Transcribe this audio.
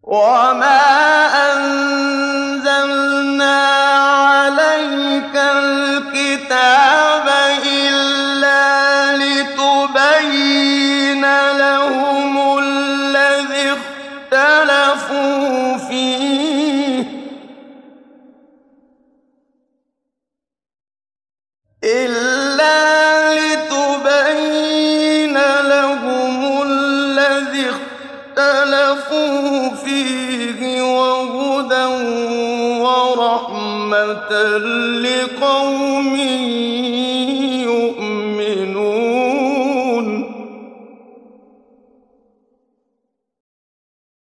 وَمَا أَنزَلْنَا عَلَيْكَ الْكِتَابَ إِلَّا لِتُبَيِّنَ لَهُمُ الَّذِي اخْتَلَفُوا فِيهِ وَهُدًى وَرَحْمَةً لِّقَوْمٍ